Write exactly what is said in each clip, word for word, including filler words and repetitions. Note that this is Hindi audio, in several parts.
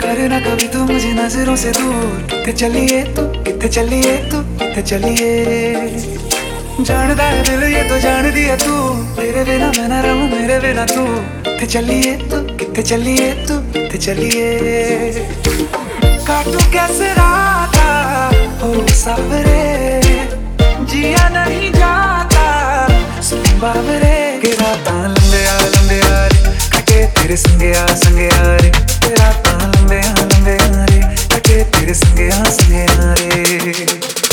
करना कभी तू मुझे नजरों से दूर। किथे चलिए तू, किथे चलिए तू, किथे चलिए। जानदा है दिल ये तो जान दिया तू, तेरे बिना मैं ना रहूं मेरे बिना तू। किथे चलिए तू, किथे चलिए तू, किथे चलिए। काटू कैसे राता हो सावरे, जिया नहीं जाता सुन बावरे। के रातां लंबे आ लंबे आ रे, कटे तेरे संगे आ संगे आ रे। के रातां लंबे आ लंबे आ रे, कटे तेरे संगे आ संगे आ रे।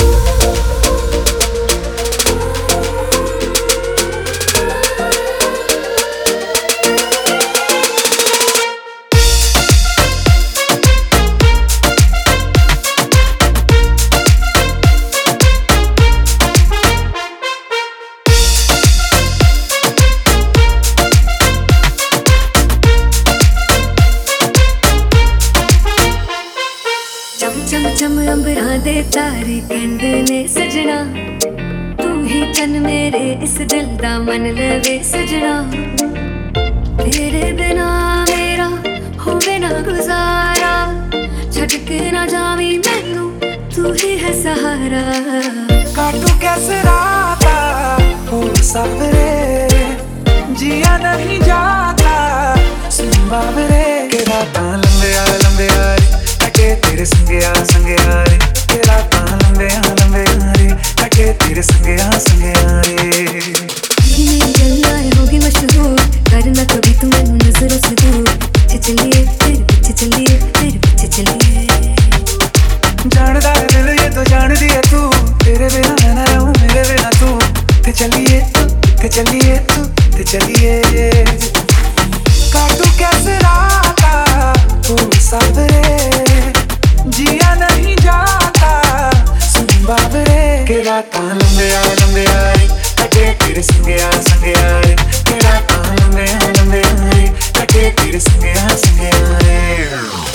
चम चम अंबरां दे तारे कहंदे ने सजना, तू ही चन मेरे इस दिल दा मन लवे सजना। तेरे बिना मेरा होवे ना गुजारा, छड़ के ना जावी मैनू तू ही है सहारा। काटू कैसे राता हो सावरे, जिया नहीं जाता सुन बावरे। के रातां लंबे आ लंबे आ रे, कटे तेरे संगे आ संगे आ रे। के रातां लंबे आ लंबे आ रे, कटे तेरे संगे आ संगे आ रे। मेरी गल्लां होगी मशहूर, करना कभी तू मैनू नजरों से दूर। पीछे चलिए तेरे पीछे चलिए तेरे पीछे चलिए। जानदा है दिल ये तो जान दिया तू, तेरे बिना मैं ना रहूं मेरे बिना तू। ते चलिए तू, ते चलिए तू, ते चलिए। काटू कैसे राता हो सावरे, जिया नहीं जाता सुन बावरे। के रातां लंबे आ लंबे आ रे, कटे तेरे संगे आ संगे आ रे। के रातां लंबे आ लंबे आ रे, कटे तेरे संगे आ संगे आ रे।